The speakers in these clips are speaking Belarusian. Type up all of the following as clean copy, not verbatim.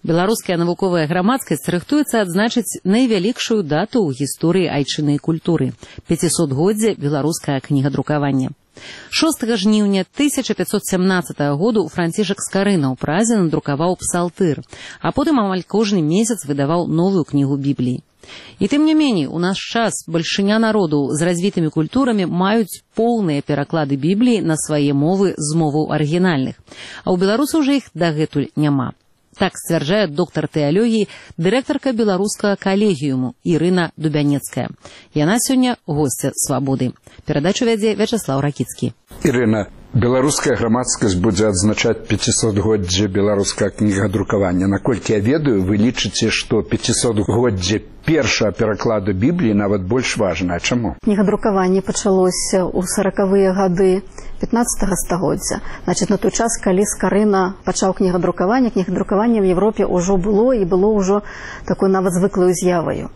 Беларуская навуковая грамадскасць рыхтуецца адзначыць найвялікшую дату ў гісторыі айчыннай культуры – 500-годдзе беларускага кнігадрукавання. 6 жніўня 1517 году Францішак Скарына ў Празе надрукаваў псалтыр, а потым амаль кожны месяц выдаваў новую кнігу Бібліі. І тым не меней, у наш час бальшыня народу з развітымі культурамі маюць поўныя пераклады Бібліі на свае мовы з моваў арыгінальных, а ў беларусаў жа іх дагэтуль няма. Так сцвярджае доктар тэалогіі, дырэктарка беларускага калегіуму Ірына Дубянецкая. Яна сёння госця «Свабоды». Перадачу вядзе Вячаслаў Ракіцкі. Ірына, беларуская грамадскасць будзе адзначаць 500-годдзе беларускага кнігадрукавання. Наколькі я ведаю, вы лічыце, што 500-годдзе першага перакладу Бібліі нават больш важна. А чаму? Кнігадрукаванне пачалося ў 40-е гады 15-го стагоддзя. Значит, на той час, калі Скарына пачаў кнігадрукаванне в Европе ўжо было і было ўжо такой нават звыклаю з'яваю.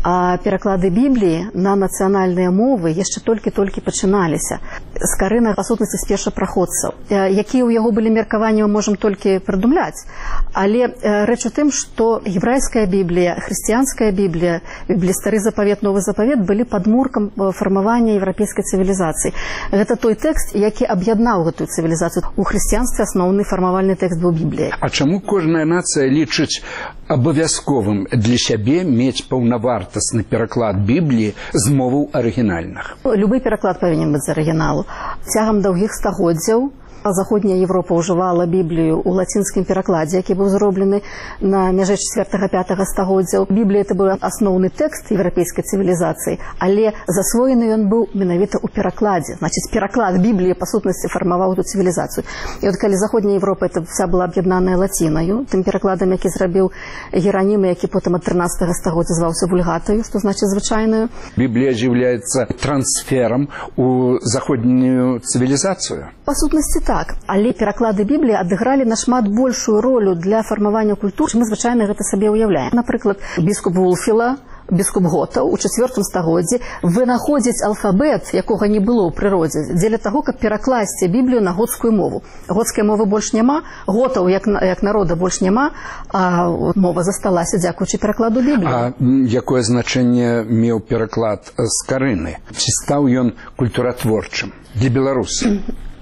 А пераклады Бібліі на нацыянальныя мовы яшчэ толькі-толькі пачыналіся. Скарына, па сутнасці, з першапраходцаў. Якія ў яго былі меркаванні, мы можам толькі прыдумляць. Але рэч у тым, што гебрайская Біблія, хрысціянская Біблія, Біблія Стары Запавет, Новы Запавет былі падмуркам фармавання еўрапейскай цывілізацыі. Гэта той тэкст, які аб'яднаў гэтую цывілізацыю. У хрысціянстве асноўны фармавальны тэкст быў Біблія. А чаму кожная нацыя лічыць абавязковым для сябе мець паўнавартасны пераклад Бібліі з моваў арыгінальных? Любы пераклад павінен быць з арыгіналу. Цягам доўгіх стагоддзяў Заходняя Европа ўжывала Біблію ў лацінскім перакладзе, які быў зроблены на мяжы 4-5 стагоддзяў. Біблія – это быў асноўны тэкст еўрапейскай цывілізацыі, але засвоены ён быў менавіта ў перакладзе. Значыць, пераклад Бібліі, па сутнасці, фармаваў эту цывілізацыю. І от калі Заходняя Европа это вся была аб'яднаная лацінаю, тым перакладам, які зрабіў Геранім, які потым ад 13 стагоддзя зваўся вульгатаю, што значыць звычайную. Біблія з'яўляецца трансферам у заходнюю цывілізацыю? Па сутнасці так. Але пераклады Бібліі адыгралі нашмат большую ролю для фармавання культур, чым мы звычайна гэта сабе ўяўляем. Напрыклад, біскуп Вулфіла, біскуп Готаў у 4 стагоддзі вынаходзіць алфабет, якога не было ў прыродзе, дзеля таго, каб перакласці Біблію на готскую мову. Готскай мовы больш няма, готаў як народа больш няма, а мова засталася дзякуючы перакладу Бібліі. А якое значэнне меў пераклад Скарыны? Ці стаў ён культуратворчым для беларусаў?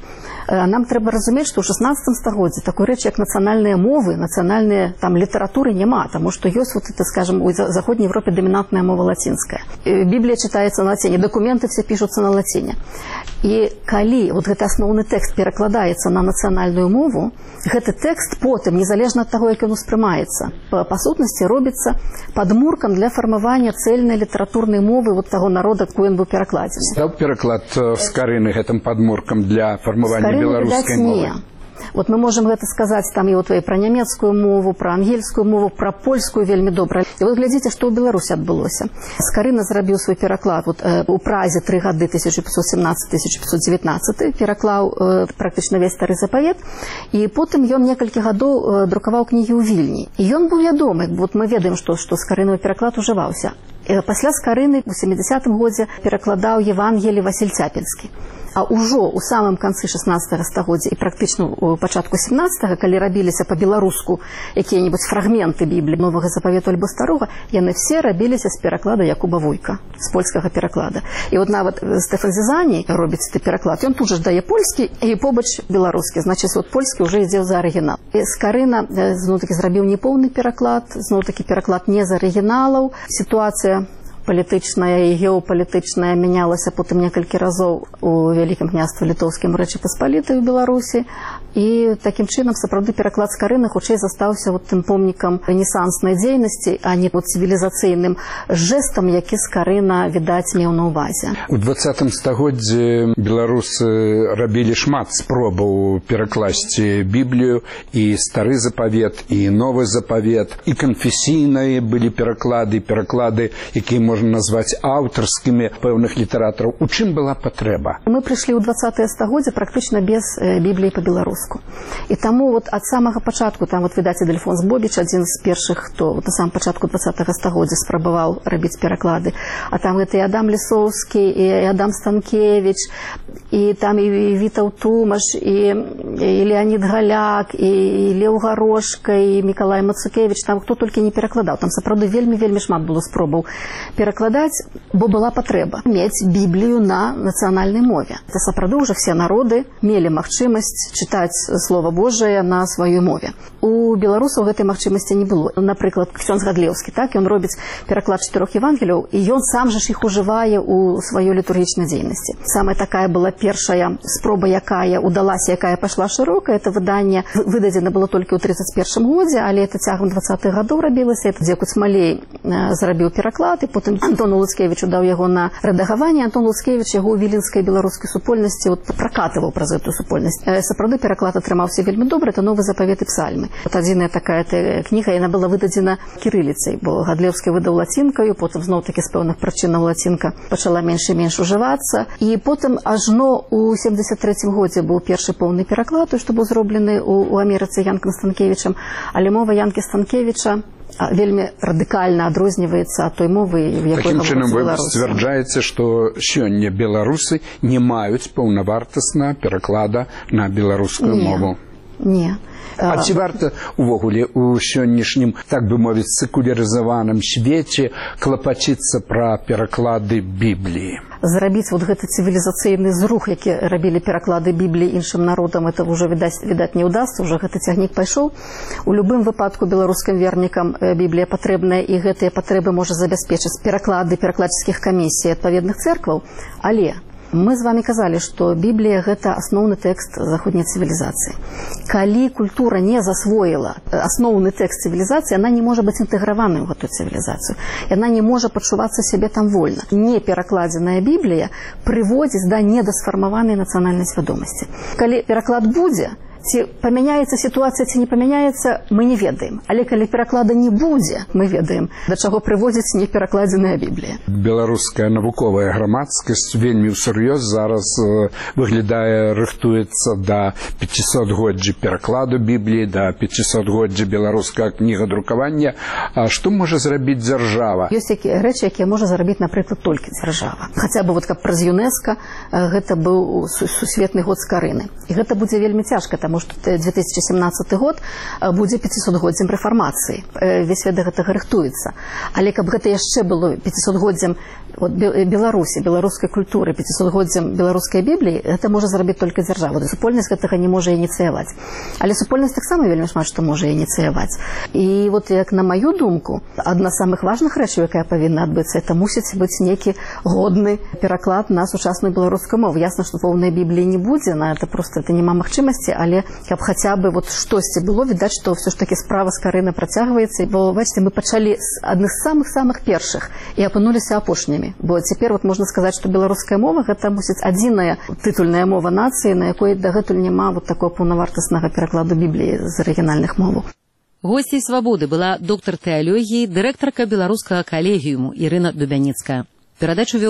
Нам трэба разумець, што ў 16 стагоддзі такой рэчы, як нацыянальныя мовы, нацыянальныя літаратуры няма, таму што ёсць, скажем, у Заходняй Европе дамінантная мова лацінская. Біблія чытаецца на лаціне, дакументы все пішуцца на лаціне. І калі гэты асноўны тэкст перакладаецца на нацыянальную мову, гэты тэкст потым, незалежна ад таго, як ён успрымаецца, па сутнасці робіцца падмуркам для фармавання цэльнай літаратурнай мовы таго народа, якой ён быў перакладзены. Стаў пераклад Скарыны гэтым падмуркам для фармавання беларускай мовы? Вот мы можем гэта сказаць там і пра нямецкую мову, пра ангельскую мову, пра польскую вельмі добра. І вы глядзіце, што ў Беларусі адбылося. Скарына зрабіў свой пераклад у Празе 3 гады 1517-1519, пераклаў практычна весь Стары Запавет, і потым ён некалькі гадоў друкаваў кнігі ў Вільні. І ён быў вядомы, мы ведаем, што Скарынавы пераклад ужываўся. Пасля Скарыны у 70-м годзе перакладаў Евангелі Васіль Цяпінскі. А ўжо ў самым канцы 16 стагоддзя і практычна ў пачатку 17-га, калі рабіліся па-беларуску якія-небудзь фрагменты Бібліі, Новага Запавету альбо Старога, яны все рабіліся з пераклада Якуба Вуйка, з польскага пераклада. І нават Стэфан Зізані робіць пераклад, ён тут жа дае польскі і побач беларускі, значыць, польскі ўжо ідзе за арыгінал. Скарына зноў-такі зрабіў неполны пераклад, зноў-такі пераклад не з арыгіналаў. Сітуацыя палітычная і геапалітычная мянялася потым некалькі разоў у Вялікім княстве Літоўскім Рэчы Паспалітай у Беларусі. І такім чынам сапраўды пераклад Скарыны хутчэй застаўся тым помнікам рэнесанснай дзейнасці, а не цывілізацыйным жэстам, які Скарына, відаць, меў на ўвазе. У 20 стагоддзі беларусы рабілі шмат спробаў перакласці Біблію, і Стары Запавет, і Новы Запавет, і канфесійныя былі пераклады, якія можна назваць аўтарскімі пэўных літаратараў. У чым была патрэба? Мы прыйшлі ў 20-е стагоддзе практычна без Бібліі па-беларуску. І таму ад самага пачатку, відаць, Адельфонс Бобіч, адзін з першых, хто на самым пачатку 20-го стагоддзя спрабаваў рабіць пераклады. А там гэта і Адам Лісоўскі, і Адам Станкевіч, и там и Витаў Тумаш, и Леонид Галяк, и Леў Горошка, и Миколай Мацукевич, там кто только не перакладаў. Там сапраўды вельмі шмат было спробаў перакладаць, бо была патрэба мець Біблію на нацыянальнай мове. Это сапраўды уже все народы мелі магчымасць чытаць Слово Божие на сваёй мове. У беларусаў гэтай магчымасці не было. Напрыклад, Ксёндз Гадлеўскі, так, ён робіць пераклад 4 Евангелияў, і ён сам же ж іх ужывае у сваёй літургічнай дзейнасці. Самая такая была першая спроба, якая удалася, якая пайшла шырока. Это выданне выдадзена было толькі ў 31 годзе, але это цягам 20-х гадоў рабілася. Это Дзекуць Малей зрабіў пераклад, і потым Антон Луцкевіч даў яго на рэдагаванне. Антон Луцкевіч яго ў віленскай беларускай супольнасці пракатываў праз эту супольнасць. Сапраўды пераклад атрымаўся вельмі добры. Это Новы запавет і псальмы. Вот адзіная такая кніга, яна была выдадзена кірыліцай, бо Гадлеўскі выдаў лацінкаю, потым зноў-такі з пэўных прычынаў лацінка пачала менш і менш ужывацца. І потым ажно ў 73 годзе быў першы поўны пераклад, той, што быў зроблены ў Амерыцы Янкам Станкевічам, але мова Янкі Станкевіча вельмі радыкальна адрозніваецца ад той мовы, в якой гаворыць беларусы. Такім чынам вы сцвярджаеце, што сёння беларусы не маюць паўнавартасна пераклада на беларускую мову? Не. А ці варта увогуле у сённяшнім, так бы мовіць, секулярызаваным свеце клапаціцца пра пераклады Бібліі? Зрабіць вот гэты цывілізацыйны зрух, які рабілі пераклады Бібліі іншым народам, это ўжо, відаць, не ўдасца, ўжо гэты цягнік пайшоў. У любым выпадку беларускім вернікам Біблія патрэбная, і гэтыя патрэбы можа забяспечыць пераклады перакладчыцкіх камісій адпаведных цэркваў, але мы з вами казалі, што Біблія – гэта асноўны тэкст заходняй цывілізацыі. Калі культура не засвоіла асноўны тэкст цывілізацыі, яна не можа быць інтэграванай у гэтую цывілізацыю. Яна не можа пачувацца сябе там вольна. Неперакладзеная Біблія прыводзіць да недасфармаванай нацыянальнай свядомасці. Калі пераклад будзе, ці памяняецца сітуацыя, ці не памяняецца, мы не ведаем. Але калі пераклада не будзе, мы ведаем, да чаго прыводзіць неперакладзеная Біблія. Беларуская навуковая грамадскасць вельмі ўсур'ёз зараз выглядае, рыхтуецца да 500-годдзя перакладу Бібліі, да 500-годдзя беларускага кнігадрукавання. А што можа зрабіць дзяржава? Ёсць такія рэчы, якія можа зрабіць, напрыклад, толькі дзяржава. Хаця бы вот каб праз ЮНЕСКО гэта быў сусветны год скарыны. І гэта будзе вельмі цяжка, таму што 2017 год будзе 500-годдзям рэфармацыі. Весь свет да гэтага рыхтуецца. Але каб гэта яшчэ было 500-годдзям Беларусі, беларускай культуры, 500-годдзям беларускай Бібліі, гэта можа зрабіць толькі дзяржава. Супольнасць гэтага не можа ініцыяваць. Але супольнасць таксама вельмі шмат што можа ініцыяваць. І вот як на маю думку, адна з самых важных рэчаў, якая павінна адбыцца, это мусіць быць нейкі годны пераклад на сучасную беларускую мову. Ясна, што поўнай Бібліі не будзе, на это просто это няма магчымасці, але каб хаця бы вот штосьці было, відаць, што ўсё ж такі справа скарына працягваецца. Бо, бачыце, мы пачалі з адных з самых першых і апынуліся апошнімі. Бо цяпер вот можна сказаць, што беларуская мова гэта мусіць адзіная тытульная мова нацыі, на якой дагэтуль няма вот такого паўнавартаснага перакладу Бібліі з арыгінальных моваў. Госцей «Свабоды» была доктар тэалогіі, дырэктарка беларускага калегіуму Ірына Дубяніцкая. Перадачу